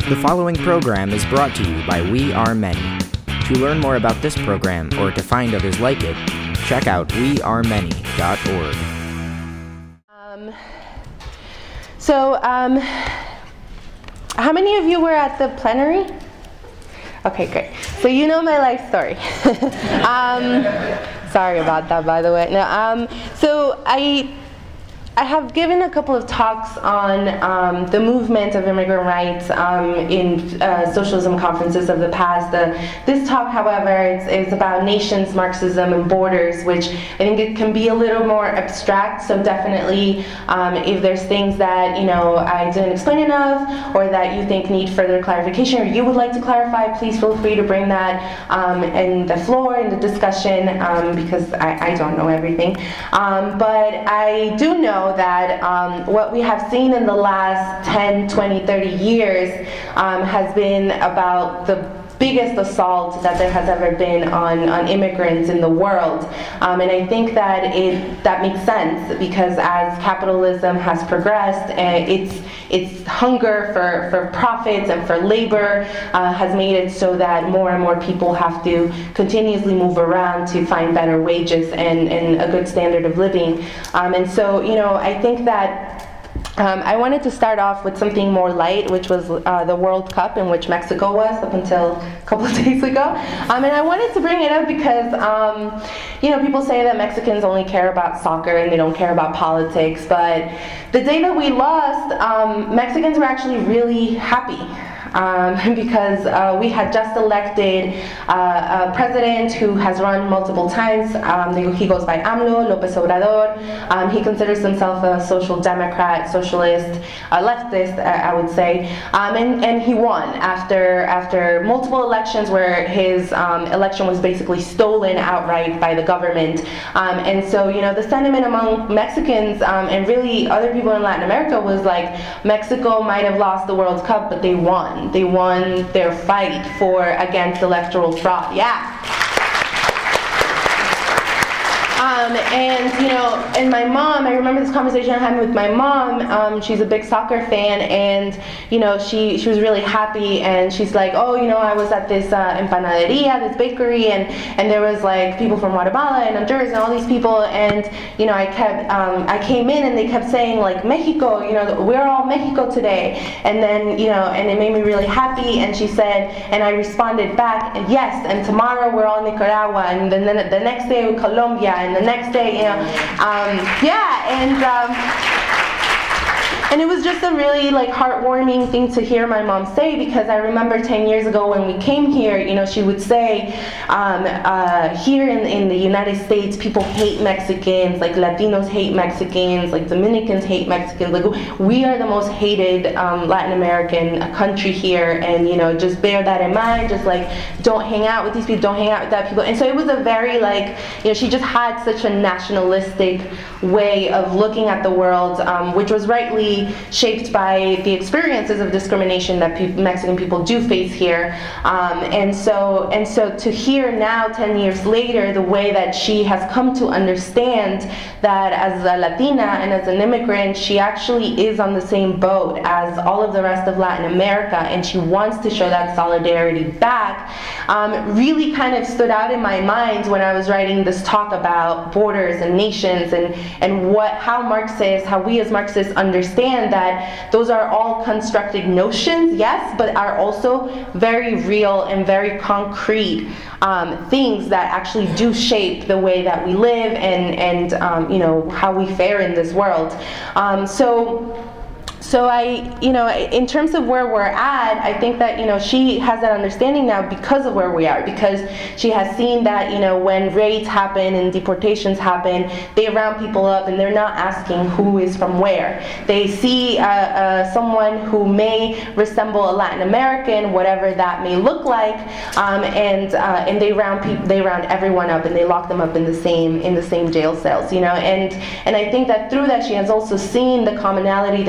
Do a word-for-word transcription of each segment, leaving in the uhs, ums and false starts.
The following program is brought to you by We Are Many. To learn more about this program or to find others like it, check out we are many dot org. Um, so, um, how many of you were at the plenary? Okay, great. So you know my life story. um, sorry about that, by the way. No, um, so I. I have given a couple of talks on um, the movement of immigrant rights um, in uh, socialism conferences of the past. Uh, this talk, however, is, is about nations, Marxism, and borders, which I think it can be a little more abstract. So definitely, um, if there's things that you know I didn't explain enough, or that you think need further clarification, or you would like to clarify, please feel free to bring that um, in the floor in the discussion, um, because I, I don't know everything. Um, but I do know that um, what we have seen in the last ten, twenty, thirty years um, has been about the biggest assault that there has ever been on, on immigrants in the world. Um, and I think that it that makes sense, because as capitalism has progressed, uh, its its hunger for, for profits and for labor uh, has made it so that more and more people have to continuously move around to find better wages and, and a good standard of living. Um, and so, you know, I think that Um, I wanted to start off with something more light, which was uh, the World Cup, in which Mexico was up until a couple of days ago. Um, and I wanted to bring it up because, um, you know, people say that Mexicans only care about soccer and they don't care about politics. But the day that we lost, um, Mexicans were actually really happy. Um, because uh, we had just elected uh, a president who has run multiple times. Um, he goes by AMLO, López Obrador. Um, he considers himself a social democrat, socialist, uh, leftist, uh, I would say. Um, and, and he won after after multiple elections where his um, election was basically stolen outright by the government. Um, and so, you know, the sentiment among Mexicans um, and really other people in Latin America was like, Mexico might have lost the World Cup, but they won. They won their fight for against electoral fraud. Yeah. Um, and, you know, and my mom, I remember this conversation I had with my mom. Um, she's a big soccer fan, and, you know, she, she was really happy, and she's like, oh, you know, I was at this uh, empanaderia, this bakery, and, and there was, like, people from Guatemala and Honduras and all these people, and, you know, I kept, um, I came in, and they kept saying, like, Mexico, you know, we're all Mexico today, and then, you know, and it made me really happy, and she said, and I responded back, yes, and tomorrow we're all Nicaragua, and then the, the next day we're Colombia, and the next day, you know, um, yeah, and um, and it was just a really like heartwarming thing to hear my mom say, because I remember ten years ago when we came here, you know, she would say, um, uh, here in, in the United States, people hate Mexicans, like Latinos hate Mexicans, like Dominicans hate Mexicans, like we are the most hated um, Latin American country here, and, you know, just bear that in mind, just like, don't hang out with these people, don't hang out with that people. And so it was a very like, you know, she just had such a nationalistic way of looking at the world, um, which was rightly shaped by the experiences of discrimination that pe- Mexican people do face here, um, and so and so to hear now, ten years later, the way that she has come to understand that as a Latina and as an immigrant, she actually is on the same boat as all of the rest of Latin America, and she wants to show that solidarity back, um, really kind of stood out in my mind when I was writing this talk about borders and nations, and and what how Marxists, how we as Marxists understand that those are all constructed notions, yes, but are also very real and very concrete um, things that actually do shape the way that we live and, and um, you know, how we fare in this world. Um, so. So I, you know, in terms of where we're at, I think that, you know, she has that understanding now because of where we are, because she has seen that, you know, when raids happen and deportations happen, they round people up and they're not asking who is from where. They see uh, uh, someone who may resemble a Latin American, whatever that may look like, um, and uh, and they round people, they round everyone up and they lock them up in the same in the same jail cells, you know. And and I think that through that she has also seen the commonality that she has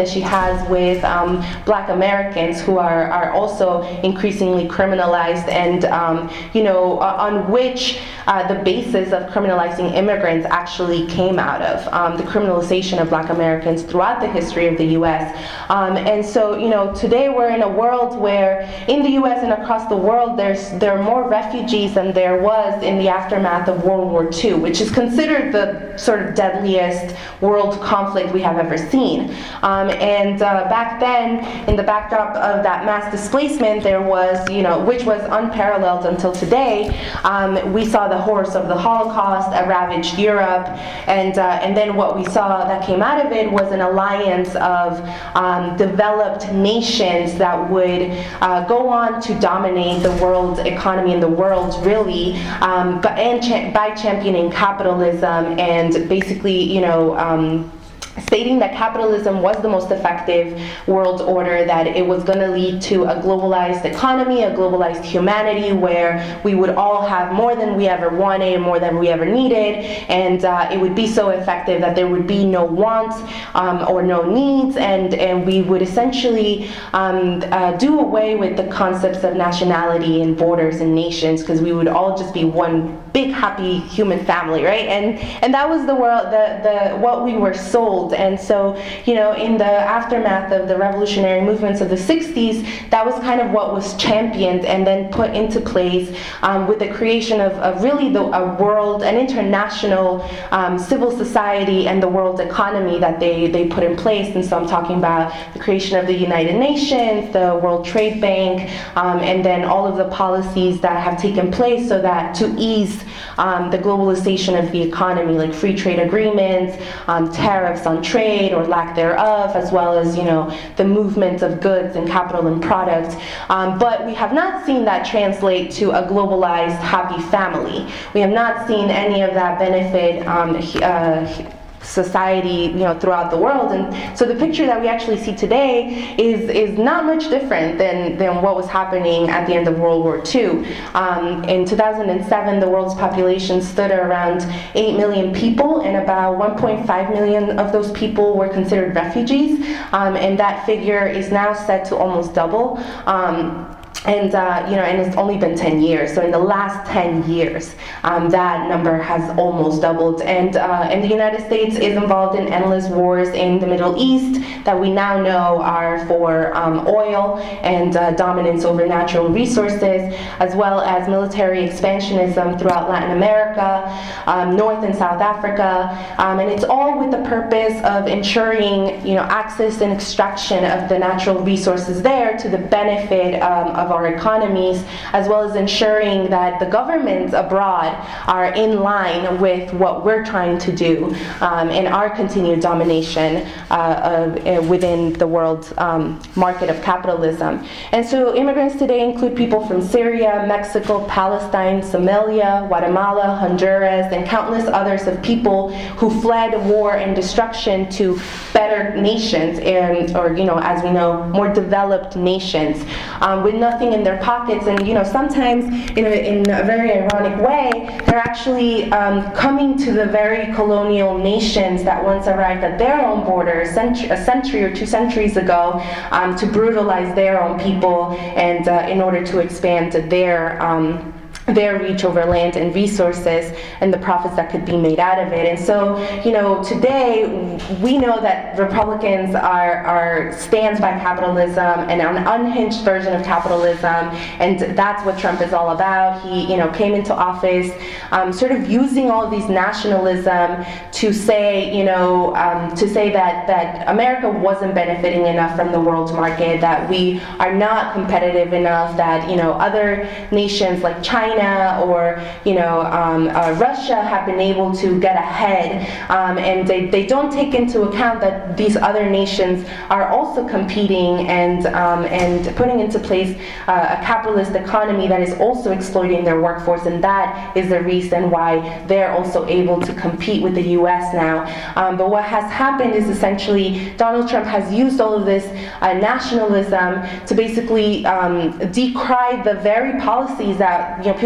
as with um, Black Americans, who are, are also increasingly criminalized, and um, you know, on which uh, the basis of criminalizing immigrants actually came out of, um, the criminalization of Black Americans throughout the history of the U S Um, and so, you know, today we're in a world where in the U S and across the world there's there are more refugees than there was in the aftermath of World War Two, which is considered the sort of deadliest world conflict we have ever seen. Um, and uh, back then, in the backdrop of that mass displacement, there was, you know, which was unparalleled until today, um, we saw the horrors of the Holocaust that ravaged Europe, and uh, and then what we saw that came out of it was an alliance of um, developed nations that would uh, go on to dominate the world economy and the world, really, um, but and cha- by championing capitalism and basically, you know, um, stating that capitalism was the most effective world order, that it was going to lead to a globalized economy, a globalized humanity, where we would all have more than we ever wanted, more than we ever needed, and uh, it would be so effective that there would be no wants um, or no needs, and, and we would essentially um, uh, do away with the concepts of nationality and borders and nations, because we would all just be one big happy human family, right? And and that was the world, the the what we were sold. And so, you know, in the aftermath of the revolutionary movements of the sixties, that was kind of what was championed and then put into place um, with the creation of, of really the, a world, an international um, civil society and the world economy that they, they put in place. And so I'm talking about the creation of the United Nations, the World Trade Bank, um, and then all of the policies that have taken place so that to ease um, the globalization of the economy, like free trade agreements, um, tariffs on trade or lack thereof, as well as, you know, the movement of goods and capital and products. Um, but we have not seen that translate to a globalized happy family. We have not seen any of that benefit um, uh, society, you know, throughout the world. And so the picture that we actually see today is is not much different than, than what was happening at the end of World War Two. Um, in two thousand seven, the world's population stood at around eight million people, and about one point five million of those people were considered refugees. Um, and that figure is now set to almost double. Um, And uh, you know, and it's only been ten years. So in the last ten years, um, that number has almost doubled. And uh, and the United States is involved in endless wars in the Middle East that we now know are for um, oil and uh, dominance over natural resources, as well as military expansionism throughout Latin America, um, North and South Africa, um, and it's all with the purpose of ensuring, you know, access and extraction of the natural resources there to the benefit um, of our economies, as well as ensuring that the governments abroad are in line with what we're trying to do um, in our continued domination uh, of, uh, within the world um, market of capitalism. And so immigrants today include people from Syria, Mexico, Palestine, Somalia, Guatemala, Honduras, and countless others of people who fled war and destruction to better nations, and, or, you know, as we know, more developed nations, um, with nothing in their pockets. And, you know, sometimes in a, in a very ironic way, they're actually um, coming to the very colonial nations that once arrived at their own borders century, a century or two centuries ago um, to brutalize their own people, and uh, in order to expand their um, their reach over land and resources and the profits that could be made out of it. And so, you know, today we know that Republicans are, are stands by capitalism and an unhinged version of capitalism, and that's what Trump is all about. He, you know, came into office um, sort of using all of these nationalism to say, you know, um, to say that, that America wasn't benefiting enough from the world market, that we are not competitive enough, that, you know, other nations like China or, you know, um, uh, Russia have been able to get ahead, um, and they, they don't take into account that these other nations are also competing and um, and putting into place uh, a capitalist economy that is also exploiting their workforce, and that is the reason why they're also able to compete with the U S now. Um, but what has happened is essentially Donald Trump has used all of this uh, nationalism to basically um, decry the very policies that, you know, people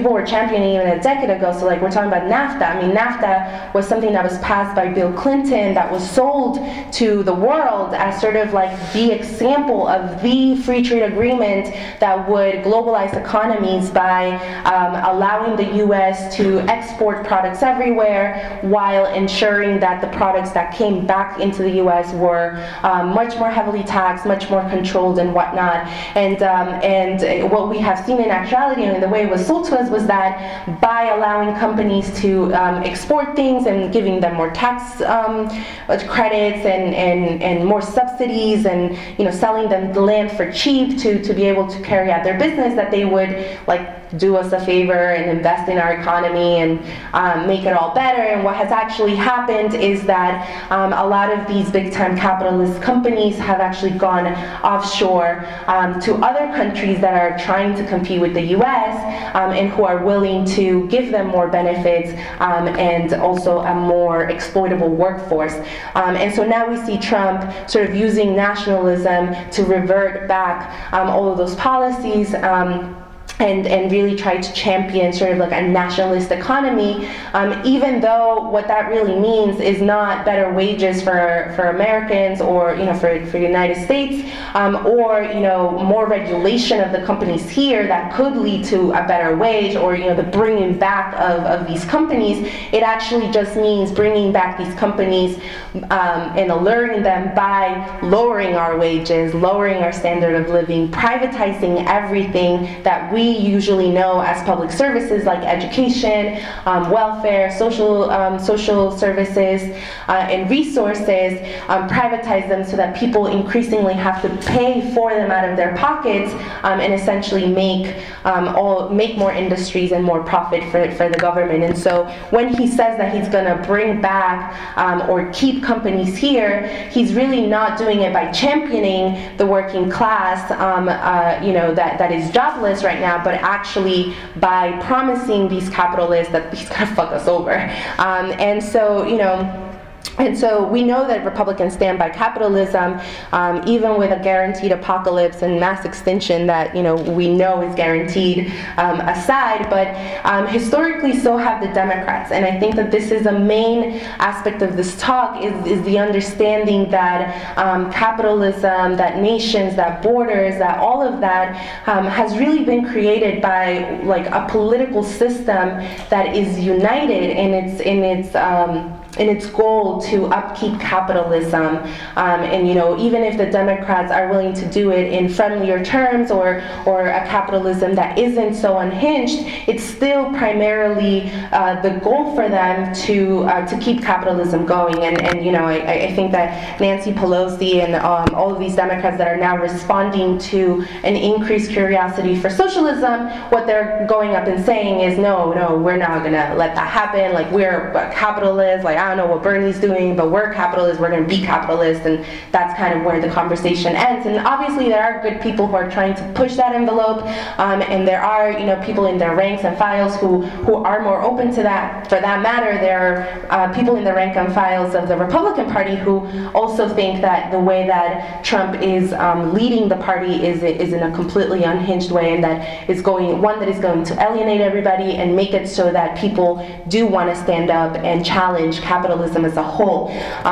people were championing even a decade ago. So like we're talking about NAFTA. I mean, NAFTA was something that was passed by Bill Clinton that was sold to the world as sort of like the example of the free trade agreement that would globalize economies by um, allowing the U S to export products everywhere while ensuring that the products that came back into the U S were um, much more heavily taxed, much more controlled and whatnot. And um, and what we have seen in actuality, and the way it was sold to us, was that by allowing companies to um, export things and giving them more tax um, credits and, and, and more subsidies, and you know selling them the land for cheap to, to be able to carry out their business, that they would like do us a favor and invest in our economy and um, make it all better. And what has actually happened is that um, a lot of these big-time capitalist companies have actually gone offshore um, to other countries that are trying to compete with the U S um, and who are willing to give them more benefits um, and also a more exploitable workforce. Um, and so now we see Trump sort of using nationalism to revert back um, all of those policies um, And, and really try to champion sort of like a nationalist economy, um, even though what that really means is not better wages for, for Americans or you know for, for the United States, um, or you know more regulation of the companies here that could lead to a better wage, or you know the bringing back of, of these companies. It actually just means bringing back these companies um, and alluring them by lowering our wages, lowering our standard of living, privatizing everything that we usually know as public services like education, um, welfare, social um, social services, uh, and resources, um, privatize them so that people increasingly have to pay for them out of their pockets, um, and essentially make um, all make more industries and more profit for, for the government. And so when he says that he's going to bring back um, or keep companies here, he's really not doing it by championing the working class, um, uh, you know, that, that is jobless right now, but actually by promising these capitalists that he's going to fuck us over. Um, and so, you know, And so we know that Republicans stand by capitalism, um, even with a guaranteed apocalypse and mass extinction that you know we know is guaranteed um, aside. But um, historically, so have the Democrats, and I think that this is a main aspect of this talk is is the understanding that um, capitalism, that nations, that borders, that all of that um, has really been created by like a political system that is united in its in its um, in its goal to upkeep capitalism, um, and you know, even if the Democrats are willing to do it in friendlier terms or or a capitalism that isn't so unhinged, it's still primarily uh, the goal for them to uh, to keep capitalism going. And and you know, I, I think that Nancy Pelosi and um, all of these Democrats that are now responding to an increased curiosity for socialism, what they're going up and saying is, no, no, we're not gonna let that happen. Like we're capitalists. Like I don't know what Bernie's doing, but we're capitalists, we're going to be capitalists, and that's kind of where the conversation ends. And obviously there are good people who are trying to push that envelope, um, and there are, you know, people in their ranks and files who, who are more open to that. For that matter, there are uh, people in the rank and files of the Republican Party who also think that the way that Trump is um, leading the party is, is in a completely unhinged way, and that is going, one that is going to alienate everybody and make it so that people do want to stand up and challenge capitalism as a whole.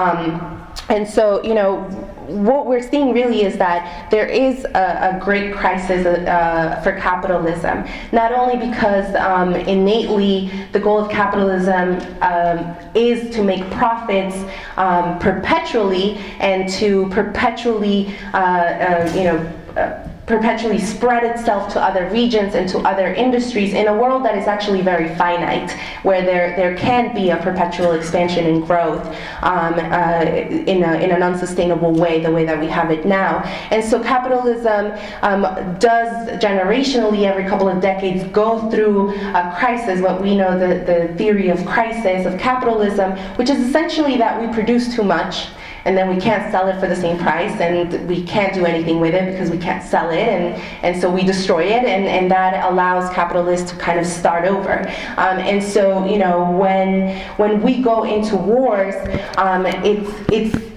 Um, and so, you know, what we're seeing really is that there is a, a great crisis uh, for capitalism, not only because um, innately the goal of capitalism um, is to make profits um, perpetually and to perpetually, uh, uh, you know, uh, perpetually spread itself to other regions and to other industries in a world that is actually very finite, where there there can be a perpetual expansion and growth um, uh, in, a, in an unsustainable way, the way that we have it now. And so capitalism um, does generationally, every couple of decades, go through a crisis, what we know the, the theory of crisis of capitalism, which is essentially that we produce too much, and then we can't sell it for the same price, and we can't do anything with it because we can't sell it, and, and so we destroy it, and, and that allows capitalists to kind of start over. Um, and so, you know, when when we go into wars, um, it's it's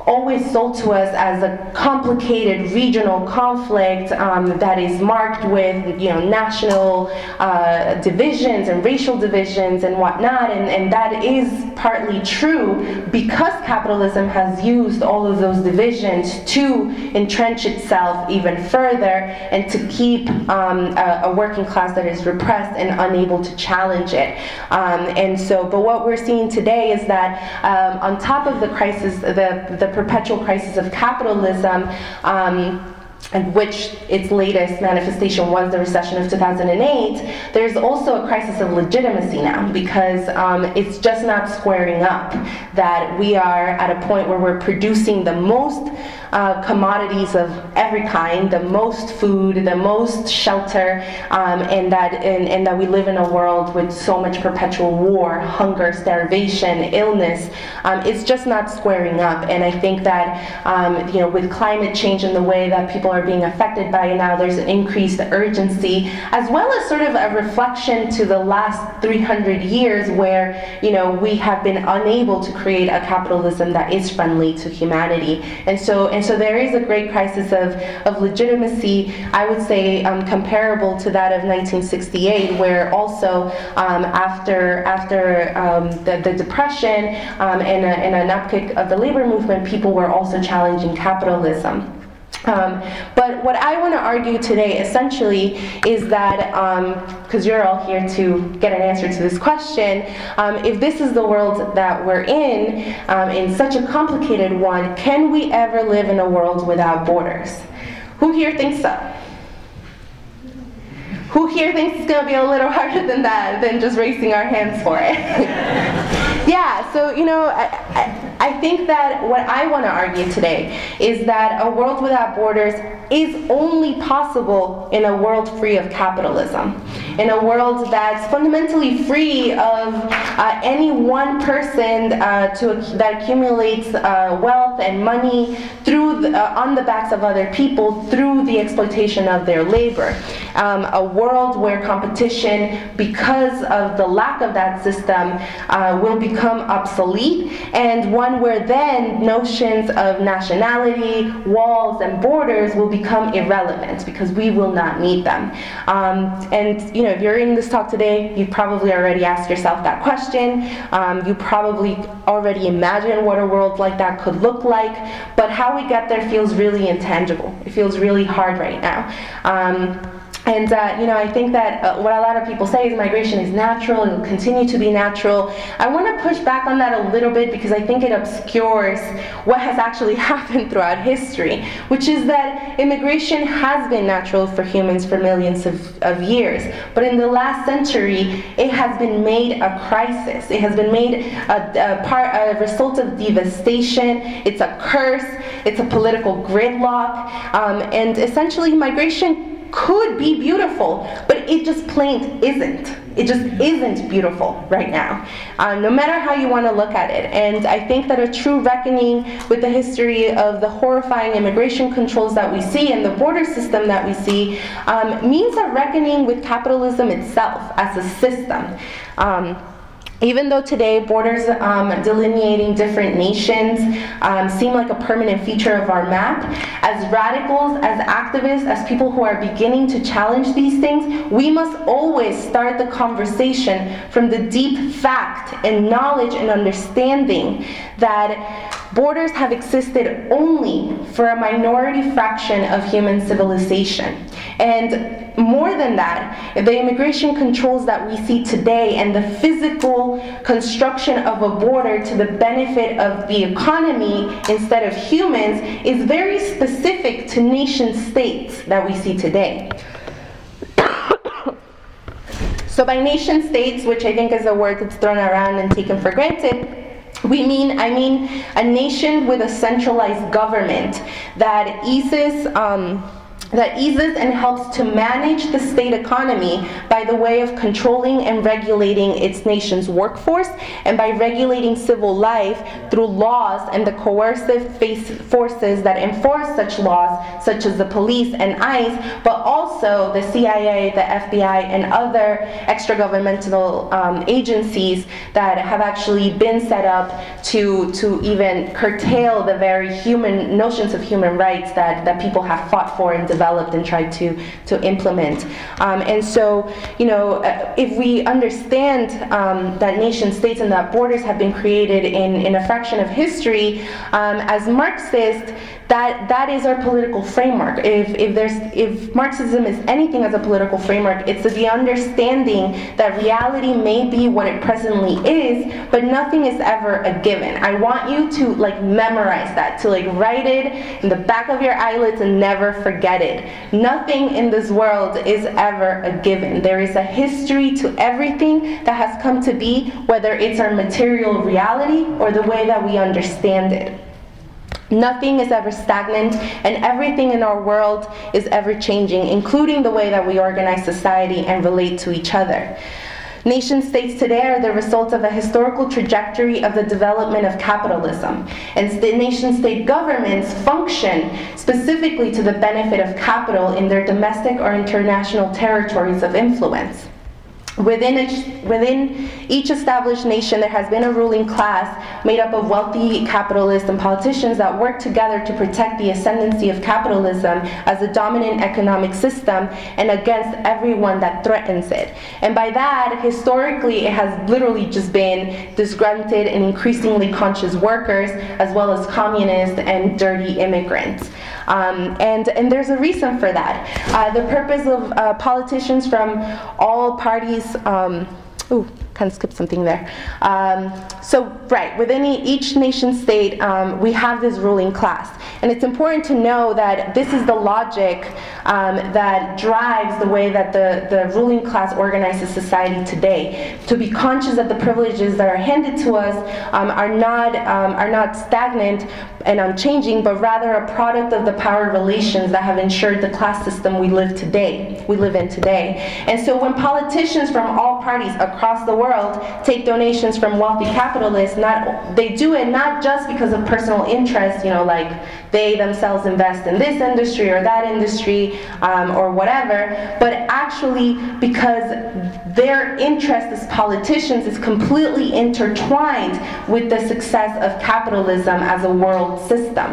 always sold to us as a complicated regional conflict um, that is marked with, you know, national uh, divisions and racial divisions and whatnot, and, and that is partly true because capitalism has used all of those divisions to entrench itself even further and to keep um, a, a working class that is repressed and unable to challenge it. Um, and so, but what we're seeing today is that um, on top of the crisis, the, the perpetual crisis of capitalism, um, and which its latest manifestation was the recession of two thousand eight, there's also a crisis of legitimacy now, because um, it's just not squaring up that we are at a point where we're producing the most uh, commodities of every kind, the most food, the most shelter, um, and that and, and that we live in a world with so much perpetual war, hunger, starvation, illness. Um, it's just not squaring up, and I think that um, you know, with climate change and the way that people are being affected by it now, there's an increased urgency, as well as sort of a reflection to the last three hundred years where, you know, we have been unable to create a capitalism that is friendly to humanity. And so and so there is a great crisis of, of legitimacy, I would say um, comparable to that of nineteen sixty-eight, where also um, after after um, the, the Depression um, and, a, and an upkick of the labor movement, people were also challenging capitalism. Um, but what I want to argue today essentially is that, because um, you're all here to get an answer to this question, um, if this is the world that we're in, um, in such a complicated one, can we ever live in a world without borders? Who here thinks so? Who here thinks it's going to be a little harder than that, than just raising our hands for it? Yeah, so, you know, I, I, I think that what I want to argue today is that a world without borders is only possible in a world free of capitalism, in a world that's fundamentally free of uh, any one person uh, to, that accumulates uh, wealth and money through the, uh, on the backs of other people through the exploitation of their labor. Um, a world where competition, because of the lack of that system, uh, will become obsolete, and one where then notions of nationality, walls, and borders will become irrelevant because we will not need them. Um, and you know, if you're in this talk today, you probably already asked yourself that question. Um, you probably already imagine what a world like that could look like, but how we get there feels really intangible. It feels really hard right now. Um, And, uh, you know, I think that uh, what a lot of people say is migration is natural, it will continue to be natural. I want to push back on that a little bit because I think it obscures what has actually happened throughout history, which is that immigration has been natural for humans for millions of, of years. But in the last century, it has been made a crisis. It has been made a, a, part, a result of devastation. It's a curse. It's a political gridlock. Um, and essentially, migration could be beautiful, but it just plain isn't. It just isn't beautiful right now, um, no matter how you want to look at it. And I think that a true reckoning with the history of the horrifying immigration controls that we see and the border system that we see um, means a reckoning with capitalism itself as a system. Um, Even though today borders um, delineating different nations um, seem like a permanent feature of our map, as radicals, as activists, as people who are beginning to challenge these things, we must always start the conversation from the deep fact and knowledge and understanding that borders have existed only for a minority fraction of human civilization. And more than that, the immigration controls that we see today and the physical construction of a border to the benefit of the economy instead of humans is very specific to nation states that we see today. So by nation states, which I think is a word that's thrown around and taken for granted, We mean, I mean, a nation with a centralized government that eases um, that eases and helps to manage the state economy by the way of controlling and regulating its nation's workforce and by regulating civil life through laws and the coercive face forces that enforce such laws, such as the police and ICE, but also the C I A, the F B I, and other extra-governmental um, agencies that have actually been set up to, to even curtail the very human notions of human rights that, that people have fought for and developed and tried to, to implement. Um, and so, you know, if we understand um, that nation states and that borders have been created in, in a fraction of history, um, as Marxists, that that is our political framework. If if there's if Marxism is anything as a political framework, it's the understanding that reality may be what it presently is, but nothing is ever a given. I want you to like memorize that, to like write it in the back of your eyelids and never forget it. Nothing in this world is ever a given. There is a history to everything that has come to be, whether it's our material reality or the way that we understand it. Nothing is ever stagnant, and everything in our world is ever changing, including the way that we organize society and relate to each other. Nation states today are the result of a historical trajectory of the development of capitalism, and the nation-state governments function specifically to the benefit of capital in their domestic or international territories of influence. Within each, within each established nation, there has been a ruling class made up of wealthy capitalists and politicians that work together to protect the ascendancy of capitalism as a dominant economic system and against everyone that threatens it. And by that, historically, it has literally just been disgruntled and increasingly conscious workers, as well as communists and dirty immigrants. Um, and, and there's a reason for that. Uh, the purpose of uh, politicians from all parties Um, ooh, kind of skipped something there. Um, so, right, within each nation state, um, we have this ruling class. And it's important to know that this is the logic um, that drives the way that the, the ruling class organizes society today. To be conscious that the privileges that are handed to us um, are not um, are not stagnant and unchanging, but rather a product of the power relations that have ensured the class system we live today, we live in today. And so when politicians from all parties across the world take donations from wealthy capitalists, not they do it not just because of personal interest, you know, like they themselves invest in this industry or that industry um, or whatever, but actually because their interest as politicians is completely intertwined with the success of capitalism as a world system.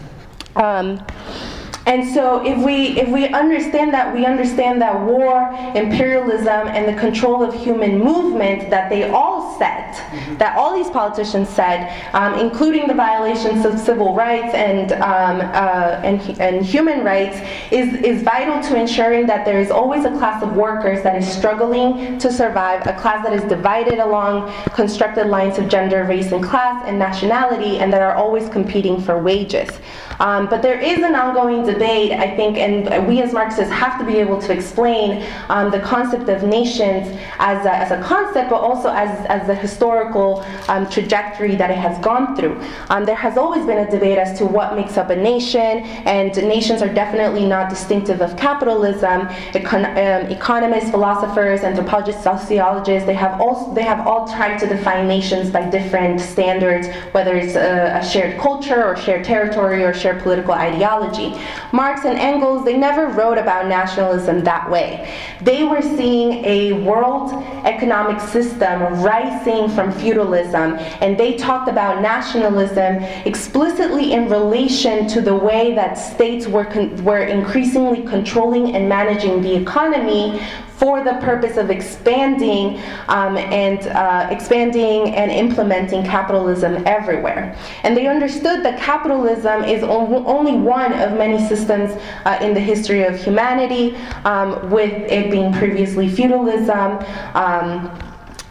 Um, And so if we if we understand that, we understand that war, imperialism, and the control of human movement that they all set, mm-hmm. that all these politicians said, um, including the violations of civil rights and um, uh, and and human rights, is is vital to ensuring that there is always a class of workers that is struggling to survive, a class that is divided along constructed lines of gender, race, and class, and nationality, and that are always competing for wages. Um, but there is an ongoing debate, I think, and we as Marxists have to be able to explain um, the concept of nations as a, as a concept, but also as, as the historical um, trajectory that it has gone through. Um, there has always been a debate as to what makes up a nation, and nations are definitely not distinctive of capitalism. Econ um, economists, philosophers, anthropologists, sociologists, they have all, they have all tried to define nations by different standards, whether it's a, a shared culture or shared territory or shared political ideology. Marx and Engels, they never wrote about nationalism that way. They were seeing a world economic system rising from feudalism, and they talked about nationalism explicitly in relation to the way that states were, con were increasingly controlling and managing the economy for the purpose of expanding um, and uh, expanding and implementing capitalism everywhere. And they understood that capitalism is only one of many systems uh, in the history of humanity, um, with it being previously feudalism, um,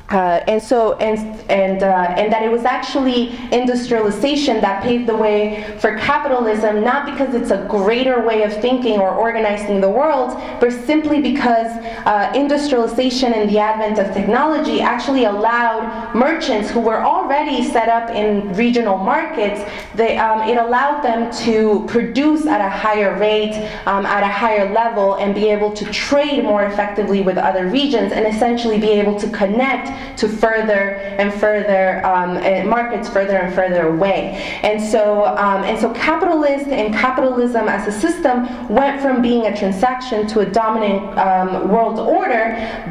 Uh, and so, and and uh, and that it was actually industrialization that paved the way for capitalism, not because it's a greater way of thinking or organizing the world, but simply because uh, industrialization and the advent of technology actually allowed merchants who were already set up in regional markets. They, um, it allowed them to produce at a higher rate, um, at a higher level, and be able to trade more effectively with other regions, and essentially be able to connect to further and further um, markets further and further away. And so, um, and so capitalist and capitalism as a system went from being a transaction to a dominant um, world order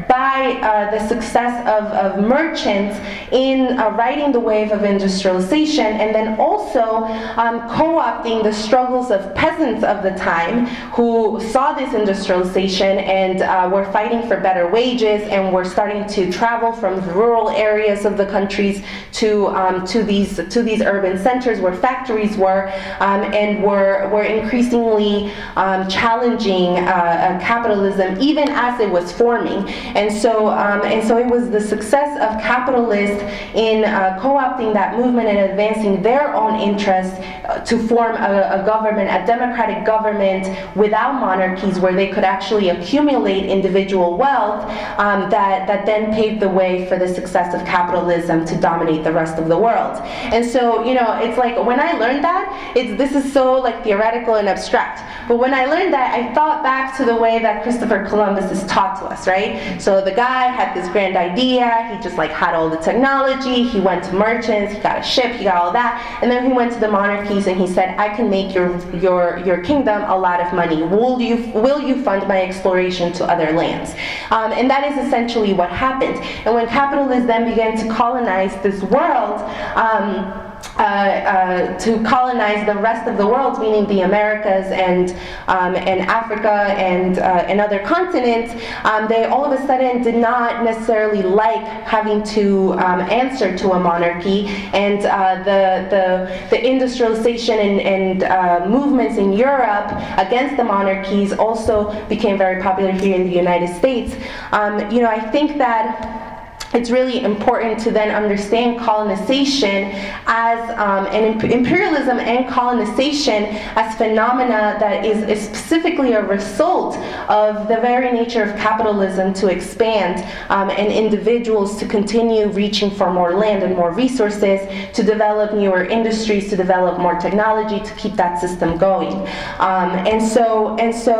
by uh, the success of, of merchants in uh, riding the wave of industrialization, and then also um, co-opting the struggles of peasants of the time who saw this industrialization and uh, were fighting for better wages and were starting to travel from rural areas of the countries to um, to these to these urban centers where factories were, um, and were were increasingly um, challenging uh, capitalism even as it was forming. And so um, and so it was the success of capitalists in uh, co-opting that movement and advancing their own interests uh, to form a, a government, a democratic government without monarchies, where they could actually accumulate individual wealth, um, that that then paved the way for the success of capitalism to dominate the rest of the world. And so, you know, it's like when I learned that, it's this is so like theoretical and abstract. But when I learned that, I thought back to the way that Christopher Columbus is taught to us, right? So the guy had this grand idea, he just like had all the technology, he went to merchants, he got a ship, he got all that, and then he went to the monarchies and he said, I can make your your your kingdom a lot of money. Will you will you fund my exploration to other lands? Um, and that is essentially what happened. And when capitalists then began to colonize this world, um, Uh, uh, to colonize the rest of the world, meaning the Americas and um, and Africa and uh, and other continents, um, they all of a sudden did not necessarily like having to um, answer to a monarchy, and uh, the the the industrialization and, and uh, movements in Europe against the monarchies also became very popular here in the United States. Um, you know, I think that it's really important to then understand colonization as um, and imp- imperialism and colonization as phenomena that is, is specifically a result of the very nature of capitalism to expand, um, and individuals to continue reaching for more land and more resources, to develop newer industries, to develop more technology, to keep that system going. Um, and so and so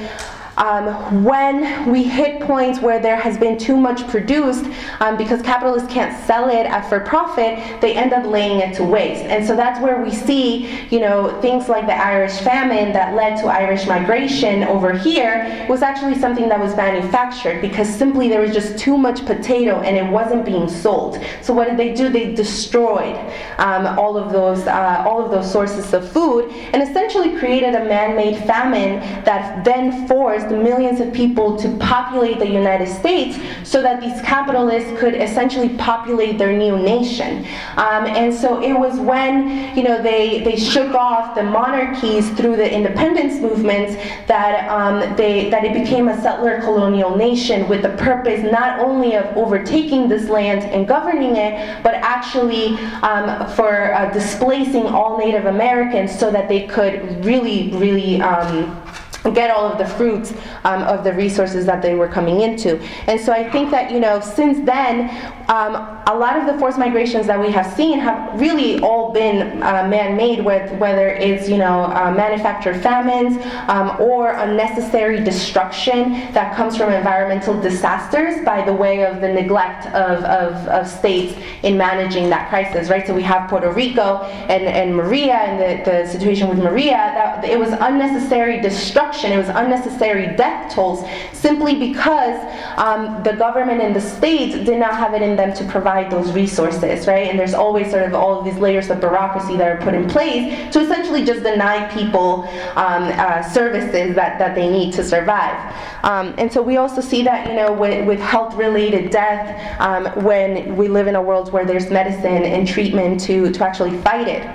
Um, when we hit points where there has been too much produced, um, because capitalists can't sell it at for profit, they end up laying it to waste. And so that's where we see, you know, things like the Irish famine that led to Irish migration over here was actually something that was manufactured, because simply there was just too much potato and it wasn't being sold. So what did they do? They destroyed um, all of those uh, all of those sources of food, and essentially created a man-made famine that then forced millions of people to populate the United States, so that these capitalists could essentially populate their new nation. Um, and so it was when, you know, they, they shook off the monarchies through the independence movements that um, they that it became a settler colonial nation with the purpose not only of overtaking this land and governing it, but actually um, for uh, displacing all Native Americans so that they could really, really um, get all of the fruits um, of the resources that they were coming into. And so I think that, you know, since then, um, a lot of the forced migrations that we have seen have really all been uh, man-made, with whether it's, you know, uh, manufactured famines um, or unnecessary destruction that comes from environmental disasters by the way of the neglect of, of, of states in managing that crisis, right? So we have Puerto Rico and, and Maria, and the, the situation with Maria, that it was unnecessary destruction. It was unnecessary death tolls, simply because um, the government and the states did not have it in them to provide those resources, right? And there's always sort of all of these layers of bureaucracy that are put in place to essentially just deny people um, uh, services that, that they need to survive. Um, and so we also see that, you know, with, with health-related death, um, when we live in a world where there's medicine and treatment to, to actually fight it.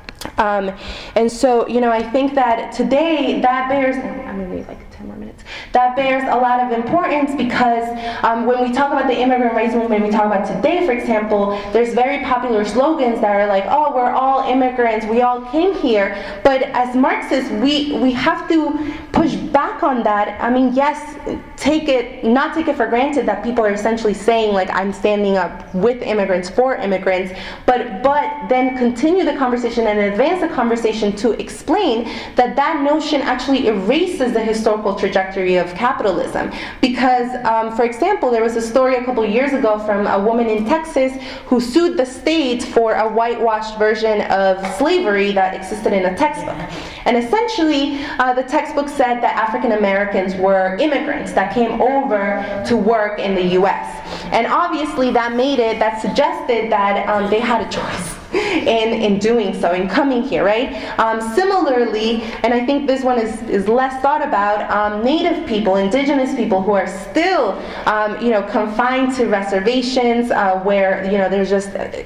Um, and so, you know, I think that today that bears, I'm going to need like ten more minutes. That bears a lot of importance because um, when we talk about the immigrant rights movement, we talk about today, for example, there's very popular slogans that are like, oh, we're all immigrants, we all came here. But as Marxists, we, we have to push back on that. I mean, yes, take it, not take it for granted that people are essentially saying, like, I'm standing up with immigrants, for immigrants, but, but then continue the conversation and advance the conversation to explain that that notion actually erases the historical trajectory of capitalism. Because, um, for example, there was a story a couple years ago from a woman in Texas who sued the state for a whitewashed version of slavery that existed in a textbook. And essentially, uh, the textbook said that African Americans were immigrants that came over to work in the U S. And obviously that made it, that suggested that um, they had a choice in, in doing so, in coming here, right? Um, similarly, and I think this one is, is less thought about, um, Native people, indigenous people who are still, um, you know, confined to reservations uh, where, you know, there's just,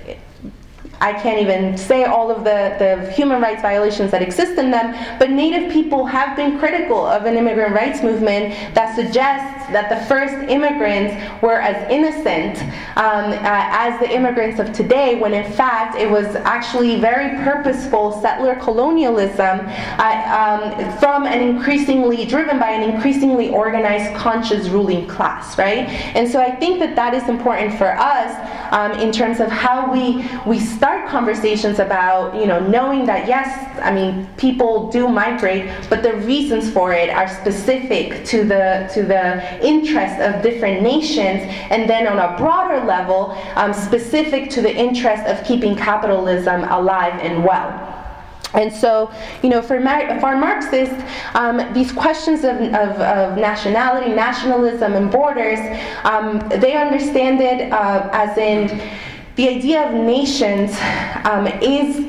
I can't even say all of the, the human rights violations that exist in them, but Native people have been critical of an immigrant rights movement that suggests that the first immigrants were as innocent um, uh, as the immigrants of today, when in fact it was actually very purposeful settler colonialism uh, um, from an increasingly, driven by an increasingly organized, conscious ruling class, right? And so I think that that is important for us um, in terms of how we, we start conversations about, you know, knowing that yes, I mean, people do migrate, but the reasons for it are specific to the, to the interest of different nations, and then on a broader level, um, specific to the interest of keeping capitalism alive and well. And so, you know, for, Mar- for Marxists, um, these questions of, of, of nationality, nationalism, and borders, um, they understand it uh, as in the idea of nations um, is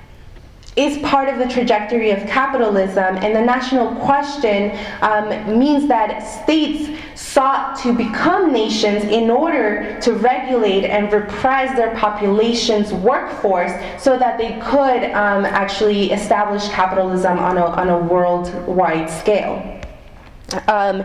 is part of the trajectory of capitalism, and the national question um, means that states sought to become nations in order to regulate and reprise their population's workforce so that they could um, actually establish capitalism on a, on a worldwide scale. Um,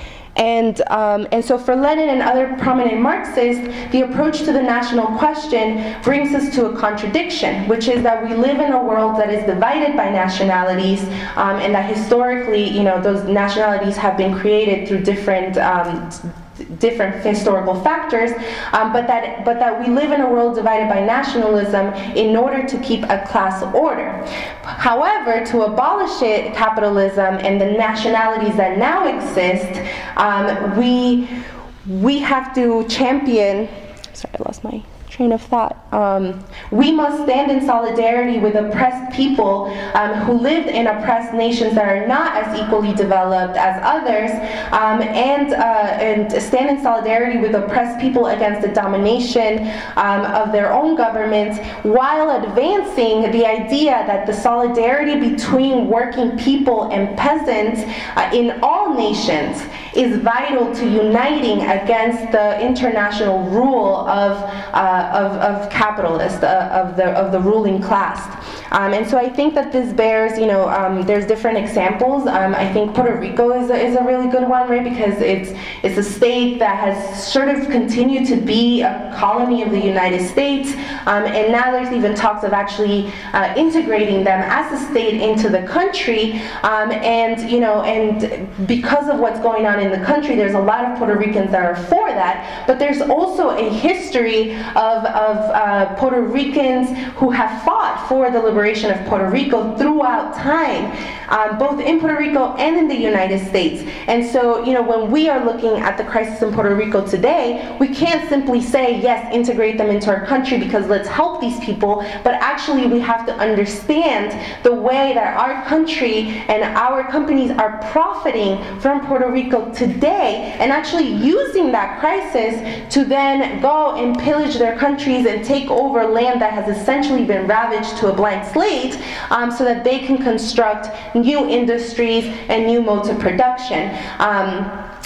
And, um, and so for Lenin and other prominent Marxists, the approach to the national question brings us to a contradiction, which is that we live in a world that is divided by nationalities, um, and that historically, you know, those nationalities have been created through different um, different historical factors, um, but that but that we live in a world divided by nationalism in order to keep a class order. However, to abolish it, capitalism and the nationalities that now exist, um, we we have to champion. Sorry, I lost my train of thought. Um, we must stand in solidarity with oppressed people um, who lived in oppressed nations that are not as equally developed as others, um, and, uh, and stand in solidarity with oppressed people against the domination um, of their own governments, while advancing the idea that the solidarity between working people and peasants uh, in all nations is vital to uniting against the international rule of uh, of, of capitalists, uh, of the of the ruling class. Um, and so I think that this bears, you know, um, there's different examples. Um, I think Puerto Rico is a, is a really good one, right? Because it's it's a state that has sort of continued to be a colony of the United States, um, and now there's even talks of actually uh, integrating them as a state into the country. Um, and you know, and because of what's going on in the country, there's a lot of Puerto Ricans that are for that. But there's also a history of of uh, Puerto Ricans who have fought for the liberation of Puerto Rico throughout time, um, both in Puerto Rico and in the United States. And so, you know, when we are looking at the crisis in Puerto Rico today, we can't simply say, yes, integrate them into our country because let's help these people, but actually we have to understand the way that our country and our companies are profiting from Puerto Rico today, and actually using that crisis to then go and pillage their countries and take over land that has essentially been ravaged to a blank slate, um, so that they can construct new industries and new modes of production. Um,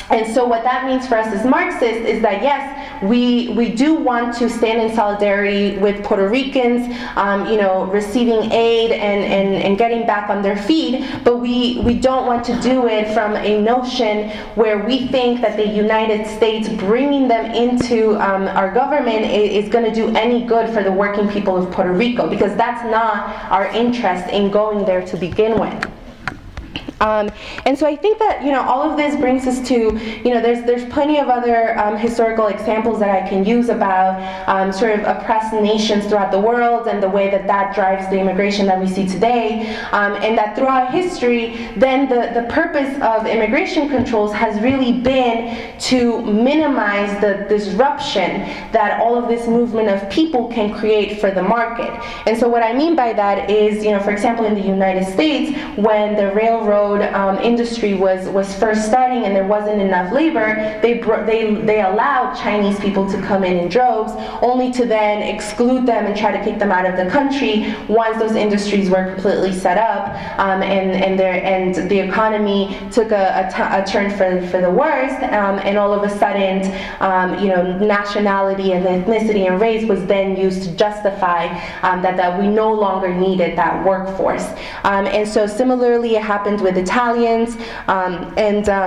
And so what that means for us as Marxists is that, yes, we we do want to stand in solidarity with Puerto Ricans, um, you know, receiving aid and, and, and getting back on their feet, but we, we don't want to do it from a notion where we think that the United States bringing them into um, our government is, is going to do any good for the working people of Puerto Rico, because that's not our interest in going there to begin with. Um, and so I think that, you know, all of this brings us to, you know, there's there's plenty of other um, historical examples that I can use about um, sort of oppressed nations throughout the world and the way that that drives the immigration that we see today, um, and that throughout history, then the, the purpose of immigration controls has really been to minimize the disruption that all of this movement of people can create for the market. And so what I mean by that is, you know, for example, in the United States, when the railroad Um, industry was was first starting and there wasn't enough labor, they br- they they allowed Chinese people to come in in droves, only to then exclude them and try to kick them out of the country once those industries were completely set up, um, and and their and the economy took a, a, t- a turn for for the worst, um, and all of a sudden, um, you know, nationality and ethnicity and race was then used to justify um, that that we no longer needed that workforce, um, and so similarly it happened with Italians, um, and um,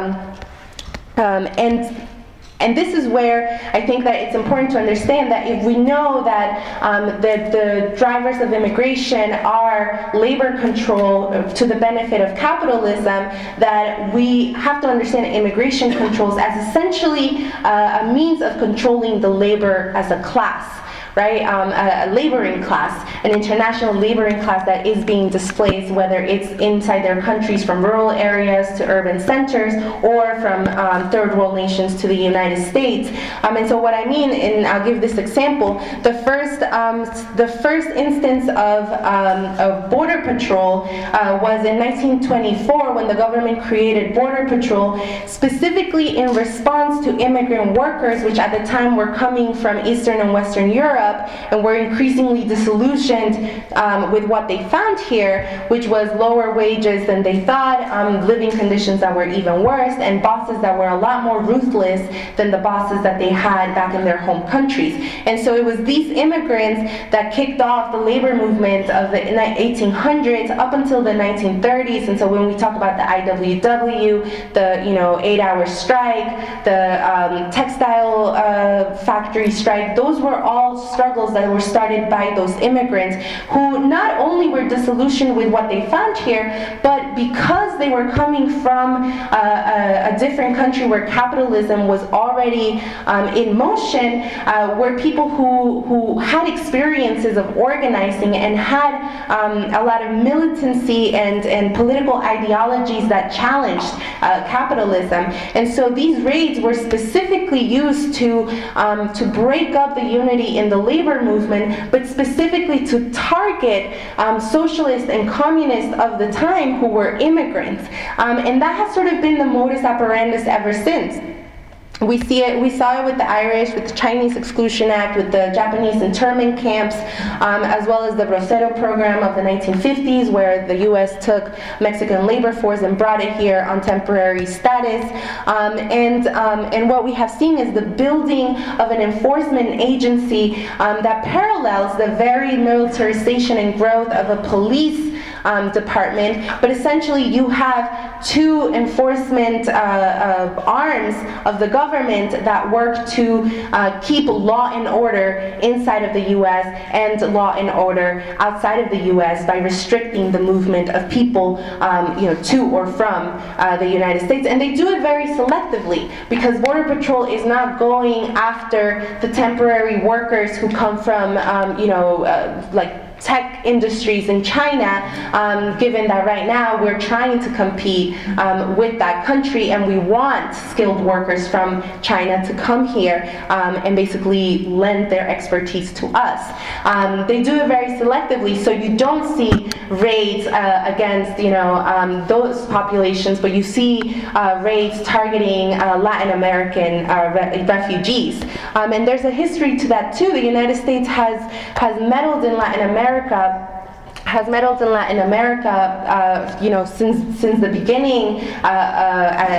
um, and and this is where I think that it's important to understand that if we know that um, the, the drivers of immigration are labor control to the benefit of capitalism, that we have to understand immigration controls as essentially uh, a means of controlling the labor as a class. Right, um, a, a laboring class, an international laboring class that is being displaced, whether it's inside their countries from rural areas to urban centers, or from um, third world nations to the United States. Um, and so what I mean, and I'll give this example, the first um, the first instance of, um, of border patrol uh, was in nineteen twenty-four, when the government created Border Patrol specifically in response to immigrant workers, which at the time were coming from Eastern and Western Europe, and were increasingly disillusioned um, with what they found here, which was lower wages than they thought, um, living conditions that were even worse, and bosses that were a lot more ruthless than the bosses that they had back in their home countries. And so it was these immigrants that kicked off the labor movement of the eighteen hundreds up until the nineteen thirties. And so when we talk about the I W W, the you know eight-hour strike, the um, textile uh, factory strike, those were all struggles that were started by those immigrants who not only were disillusioned with what they found here, but because they were coming from uh, a, a different country where capitalism was already um, in motion, uh, were people who, who had experiences of organizing and had um, a lot of militancy and, and political ideologies that challenged uh, capitalism. And so these raids were specifically used to, um, to break up the unity in the labor movement, but specifically to target um, socialists and communists of the time who were immigrants. Um, and that has sort of been the modus operandi ever since. We see it. We saw it with the Irish, with the Chinese Exclusion Act, with the Japanese internment camps, um, as well as the Bracero program of the nineteen fifties, where the U S took Mexican labor force and brought it here on temporary status. Um, and um, and what we have seen is the building of an enforcement agency um, that parallels the very militarization and growth of a police Um, department, but essentially you have two enforcement uh, uh, arms of the government that work to uh, keep law and order inside of the U S and law and order outside of the U S by restricting the movement of people, um, you know, to or from uh, the United States. And they do it very selectively, because Border Patrol is not going after the temporary workers who come from, um, you know, uh, like tech industries in China, um, given that right now we're trying to compete um, with that country, and we want skilled workers from China to come here um, and basically lend their expertise to us. Um, they do it very selectively, so you don't see raids uh, against you know um, those populations, but you see uh, raids targeting uh, Latin American uh, re- refugees. Um, and there's a history to that too. The United States has has meddled in Latin America. America has meddled in Latin America, uh, you know, since since the beginning, uh, uh,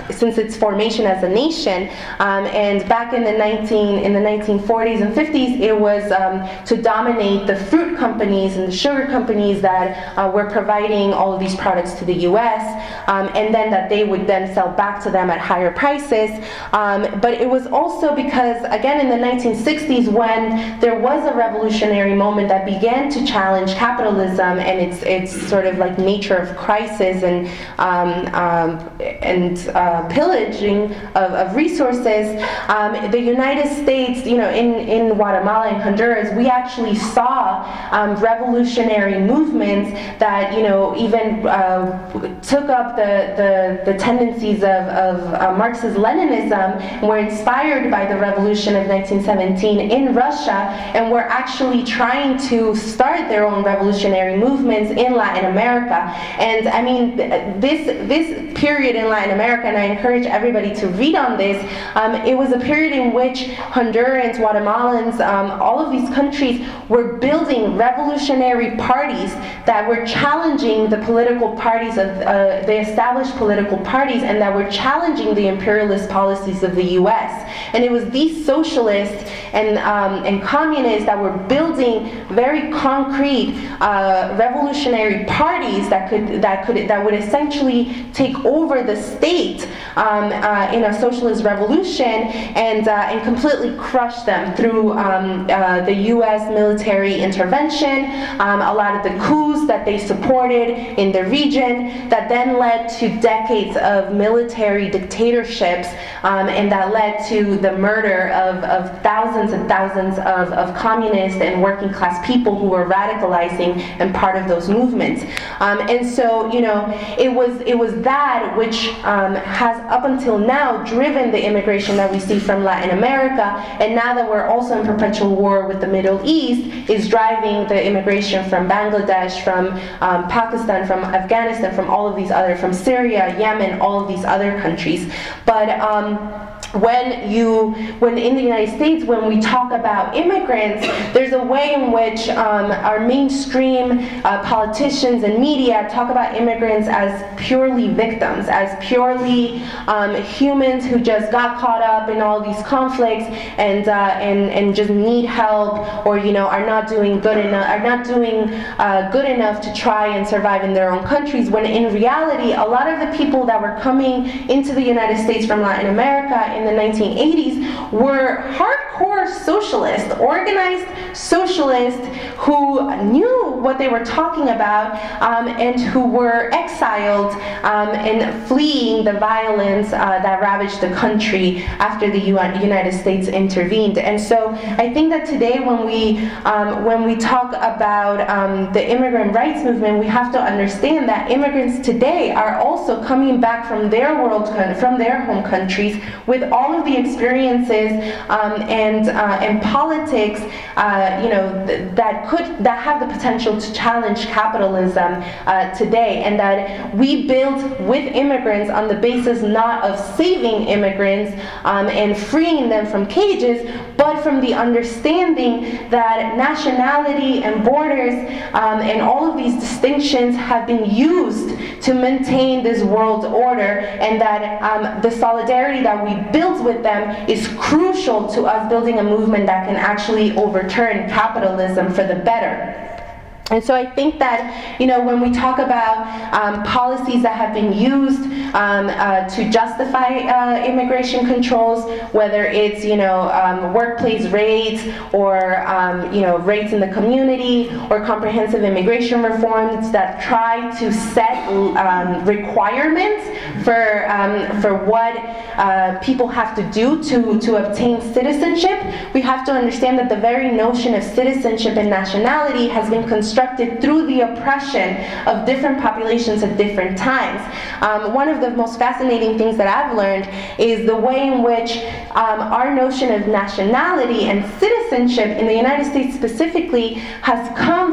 since its formation as a nation. Um, and back in the nineteen in the nineteen forties and fifties, it was um, to dominate the fruit companies and the sugar companies that uh, were providing all of these products to the U S, um, and then that they would then sell back to them at higher prices. Um, but it was also because, again, in the nineteen sixties, when there was a revolutionary moment that began to challenge capitalism and its its sort of like nature of crisis and um, um, and uh, pillaging of, of resources, um, the United States, you know, in, in Guatemala and Honduras, we actually saw um, revolutionary movements that, you know, even uh, took up the, the, the tendencies of, of uh, Marxist-Leninism and were inspired by the revolution of nineteen seventeen in Russia, and were actually trying to start their own revolutionary movements in Latin America. And I mean, this, this period in Latin America, and I encourage everybody to read on this, um, it was a period in which Hondurans, Guatemalans, um, all of these countries were building revolutionary parties that were challenging the political parties of uh, the established political parties, and that were challenging the imperialist policies of the U S. And it was these socialists and um, and communists that were building very concrete uh, revolutionary parties that could that could that would essentially take over the state um, uh, in a socialist revolution and uh, and completely crush them through um, uh, the U S military intervention, um, a lot of the coups that they supported in the region, that then led to decades of military dictatorships, um, and that led to the murder of, of thousands and thousands of, of communist and working class people who were radicalizing and part of those movements. Um, and so, you know, it was it was that which um, has up until now driven the immigration that we see from Latin America, and now that we're also in perpetual war with the Middle East, is driving the immigration from Bangladesh, from um, Pakistan, from Afghanistan, from all of these other, from Syria, Yemen, all of these other countries. But um, when you, when in the United States, when we talk about immigrants, there's a way in which um, our mainstream uh, politicians and media talk about immigrants as purely victims, as purely um, humans who just got caught up in all these conflicts and uh, and and just need help, or you know are not doing good enough, are not doing uh, good enough to try and survive in their own countries. When in reality, a lot of the people that were coming into the United States from Latin America in the nineteen eighties were hardcore socialists, organized socialists who knew what they were talking about um, and who were exiled um, and fleeing the violence uh, that ravaged the country after the U N United States intervened. And so I think that today when we um, when we talk about um, the immigrant rights movement, we have to understand that immigrants today are also coming back from their world, from their home countries with all of the experiences um, and uh, and politics, uh, you know, th that could that have the potential to challenge capitalism uh, today, and that we build with immigrants on the basis not of saving immigrants um, and freeing them from cages, but from the understanding that nationality and borders um, and all of these distinctions have been used to maintain this world order, and that um, the solidarity that we build with them is crucial to us building a movement that can actually overturn capitalism for the better. And so I think that, you know, when we talk about um, policies that have been used um, uh, to justify uh, immigration controls, whether it's, you know, um, workplace raids or, um, you know, raids in the community, or comprehensive immigration reforms that try to set um, requirements for um, for what uh, people have to do to, to obtain citizenship, we have to understand that the very notion of citizenship and nationality has been constructed constructed through the oppression of different populations at different times. Um, one of the most fascinating things that I've learned is the way in which um, our notion of nationality and citizenship in the United States specifically has come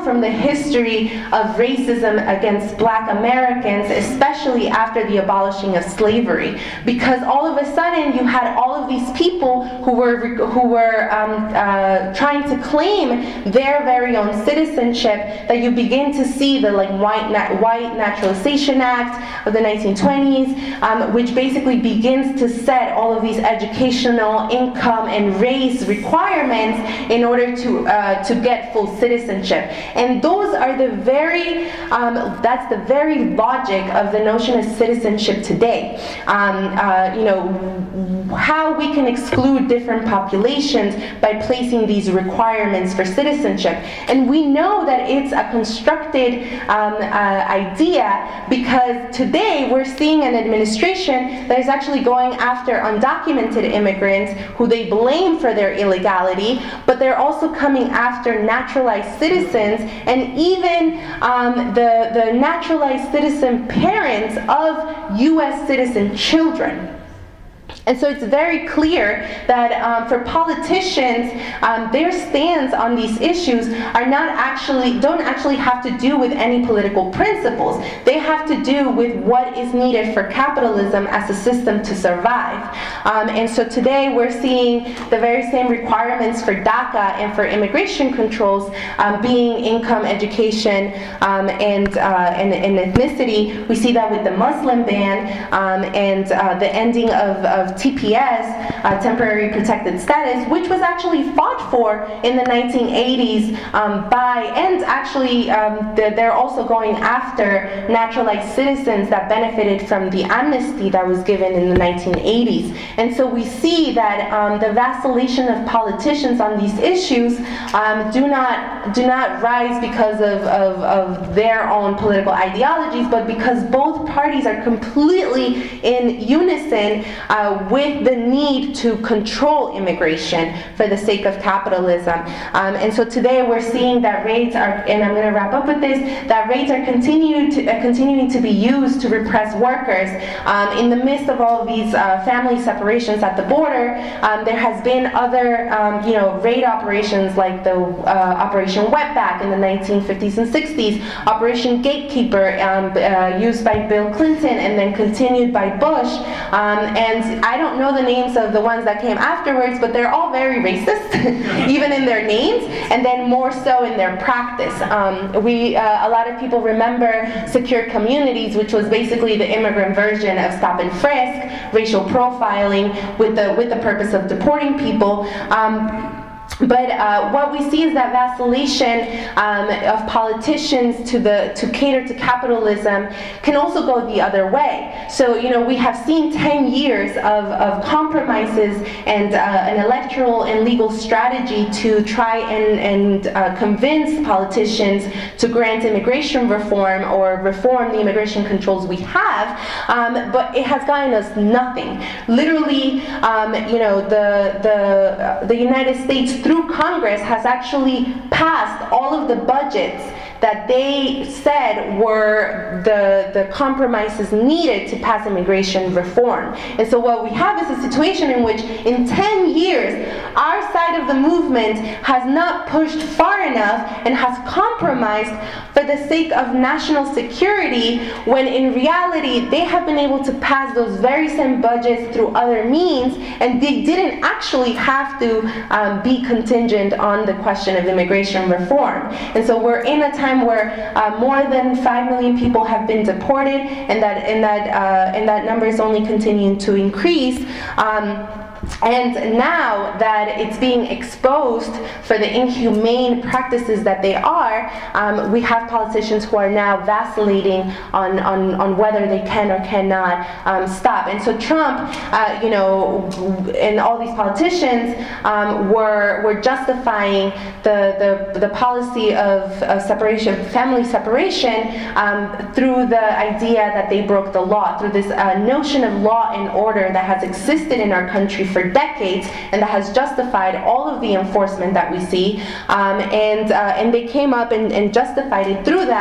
come from the history of racism against Black Americans, especially after the abolishing of slavery, because all of a sudden you had all of these people who were who were um, uh, trying to claim their very own citizenship, that you begin to see the like white na- white Naturalization Act of the nineteen twenties, um, which basically begins to set all of these educational, income, and race requirements in order to uh, to get full citizenship. And those are the very um, that's the very logic of the notion of citizenship today. Um, uh, you know, how we can exclude different populations by placing these requirements for citizenship. And we know that it's a constructed um, uh, idea, because today we're seeing an administration that is actually going after undocumented immigrants who they blame for their illegality, but they're also coming after naturalized citizens and even um, the, the naturalized citizen parents of U S citizen children. And so it's very clear that um, for politicians, um, their stance on these issues are not actually, don't actually have to do with any political principles. They have to do with what is needed for capitalism as a system to survive. Um, and so today we're seeing the very same requirements for DACA and for immigration controls um, being income, education, um, and, uh, and, and ethnicity. We see that with the Muslim ban um, and uh, the ending of, of T P S, uh, temporary protected status, which was actually fought for in the nineteen eighties um, by, and actually um, they're also going after naturalized citizens that benefited from the amnesty that was given in the nineteen eighties. And so we see that um, the vacillation of politicians on these issues um, do not do not rise because of, of, of their own political ideologies, but because both parties are completely in unison uh, with the need to control immigration for the sake of capitalism. Um, and so today we're seeing that raids are, and I'm going to wrap up with this, that raids are continued to, uh, continuing to be used to repress workers. Um, in the midst of all of these uh, family separations at the border, um, there has been other um, you know, raid operations like the uh, Operation Wetback in the nineteen fifties and sixties, Operation Gatekeeper um, uh, used by Bill Clinton and then continued by Bush. Um, and I don't know the names of the ones that came afterwards, but they're all very racist, even in their names, and then more so in their practice. Um, we, uh, a lot of people remember Secure Communities, which was basically the immigrant version of stop and frisk, racial profiling with the with the purpose of deporting people. Um, But uh, what we see is that vacillation um, of politicians to the to cater to capitalism can also go the other way. So, you know, we have seen ten years of, of compromises and uh, an electoral and legal strategy to try and, and uh, convince politicians to grant immigration reform or reform the immigration controls we have, um, but it has gotten us nothing. Literally, um, you know, the, the, uh, the United States through Congress has actually passed all of the budgets that they said were the, the compromises needed to pass immigration reform. And so what we have is a situation in which in ten years, our side of the movement has not pushed far enough and has compromised for the sake of national security, when in reality they have been able to pass those very same budgets through other means, and they didn't actually have to um, be contingent on the question of immigration reform. And so we're in a time where uh, more than five million people have been deported, and that and that uh, and that number is only continuing to increase. Um, And now that it's being exposed for the inhumane practices that they are, um, we have politicians who are now vacillating on, on, on whether they can or cannot um, stop. And so Trump, uh, you know, and all these politicians um, were were justifying the, the, the policy of, of separation, family separation, um, through the idea that they broke the law, through this uh, notion of law and order that has existed in our country for decades and that has justified all of the enforcement that we see, um, and uh, and they came up and, and justified it through that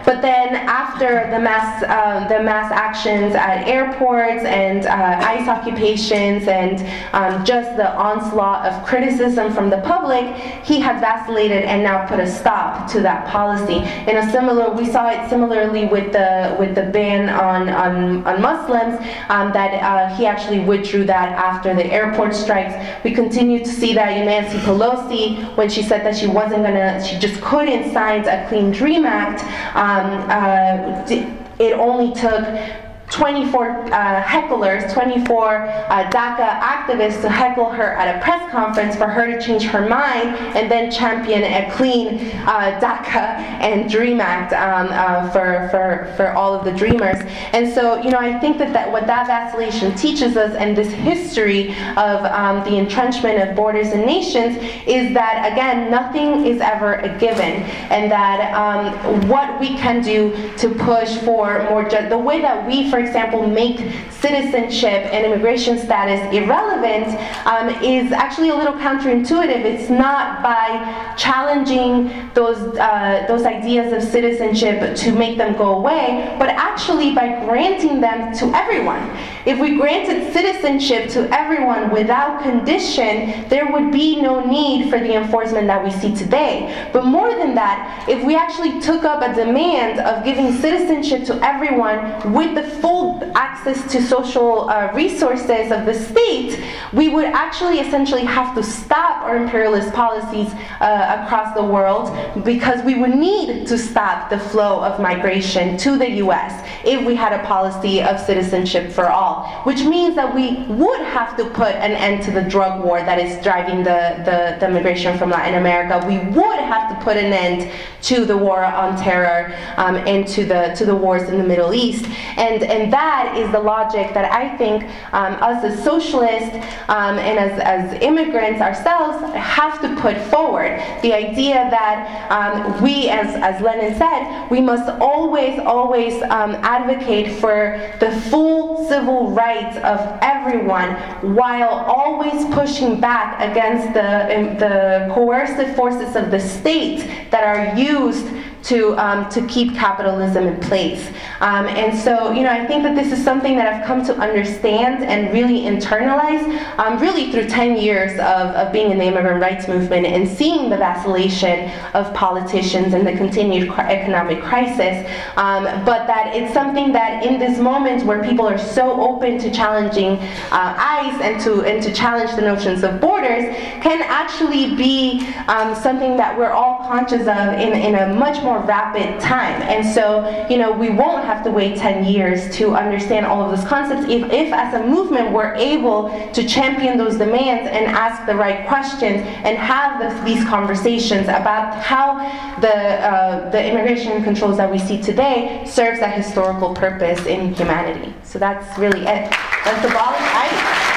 But then after the mass um, the mass actions at airports and uh, ICE occupations and um, just the onslaught of criticism from the public, he had vacillated and now put a stop to that policy. In a similar, we saw it similarly with the with the ban on on, on Muslims, um, that uh, he actually withdrew that after the airport strikes. We continue to see that in Nancy Pelosi, when she said that she wasn't gonna, she just couldn't sign a Clean Dream Act. Um, uh, it only took twenty-four uh, hecklers, twenty-four uh, DACA activists to heckle her at a press conference for her to change her mind and then champion a clean uh, DACA and DREAM Act um, uh, for, for, for all of the dreamers. And so, you know, I think that, that what that vacillation teaches us, and this history of um, the entrenchment of borders and nations, is that, again, nothing is ever a given, and that um, what we can do to push for more, ju- the way that we, for example, make citizenship and immigration status irrelevant um, is actually a little counterintuitive. It's not by challenging those uh, those ideas of citizenship to make them go away, but actually by granting them to everyone. If we granted citizenship to everyone without condition, there would be no need for the enforcement that we see today. But more than that, if we actually took up a demand of giving citizenship to everyone with the full access to social uh, resources of the state, we would actually essentially have to stop our imperialist policies uh, across the world, because we would need to stop the flow of migration to the U S if we had a policy of citizenship for all, which means that we would have to put an end to the drug war that is driving the, the, the migration from Latin America. We would have to put an end to the war on terror um, and to the, to the wars in the Middle East. And, and that is the logic that I think um, us as socialists um, and as, as immigrants ourselves have to put forward. The idea that um, we, as, as Lenin said, we must always, always um, advocate for the full civil rights of everyone, while always pushing back against the, the coercive forces of the state that are used to um, to keep capitalism in place. Um, and so, you know, I think that this is something that I've come to understand and really internalize, um, really through ten years of, of being in the immigrant rights movement and seeing the vacillation of politicians and the continued cr- economic crisis. Um, but that it's something that in this moment where people are so open to challenging uh, ICE and to and to challenge the notions of borders, can actually be um, something that we're all conscious of in, in a much more rapid time. And so, you know, we won't have to wait ten years to understand all of those concepts if, if as a movement we're able to champion those demands and ask the right questions and have the, these conversations about how the uh, the immigration controls that we see today serves a historical purpose in humanity. So that's really it. Let's abolish ICE.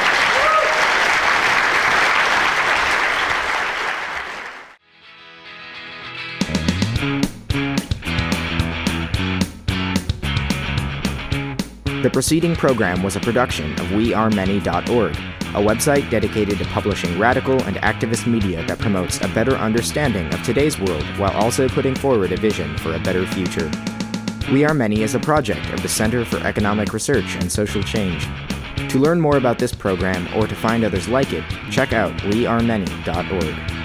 The preceding program was a production of we are many dot org, a website dedicated to publishing radical and activist media that promotes a better understanding of today's world while also putting forward a vision for a better future. We Are Many is a project of the Center for Economic Research and Social Change. To learn more about this program or to find others like it, check out we are many dot org.